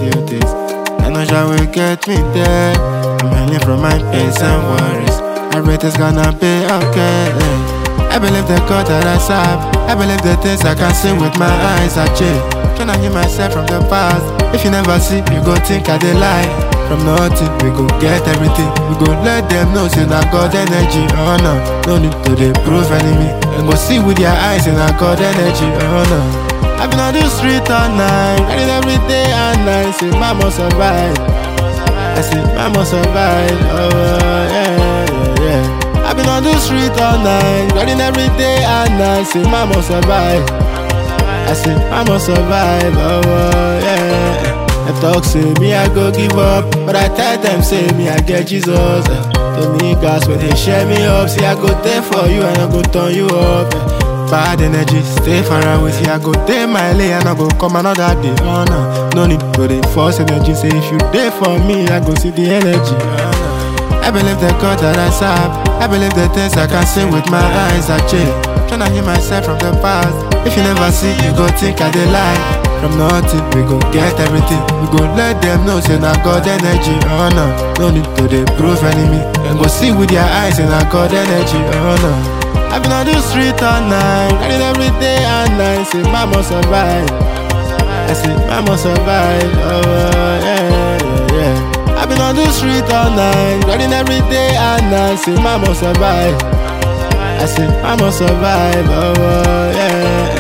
few days. I know Jah will get me there. I'm healing from my pains and worries. Everything's gonna be okay. I believe the God that I serve. I believe the things I can see with my eyes are change. Tryna heal myself from the past. If you never see, you go think I dey lie. From nothing, we go get everything. We go let them know, say na God energy. Oh no, no need to dey prove enemy. And go see with your eyes, say na God energy. Oh no. I've been on the street all night, riding every day and night. Say, man must survive. I say, man must survive. Oh, yeah. I've been on the street all night, riding every day and night. Say, man must survive. I say, man must survive. Oh, yeah. I talk, say, me, I go give up. But I tell them, say, me, I get Jesus. The niggas, when they share me up, say, I go there for you and I go turn you up. Bad energy, stay far away. See, I go day my lane and I go come another day. Oh no, no need to the force energy. Say if you there for me, I go see the energy. Oh, no. I believe the God that I serve. I believe the things I can see with my eyes are change. Tryna heal myself from the past. If you never see, you go think I dey lie. From nothing, we go get everything. We go let them know, say na God energy. Oh no, no need to the prove enemy. And go see with your eyes, say na God energy. Oh no. I've been on the street all night, riding every day and night. Say, man must survive. I say, man must survive. Oh, yeah. I've been on the street all night, riding every day and night. Say, man must survive. I say, man must survive. Oh, yeah.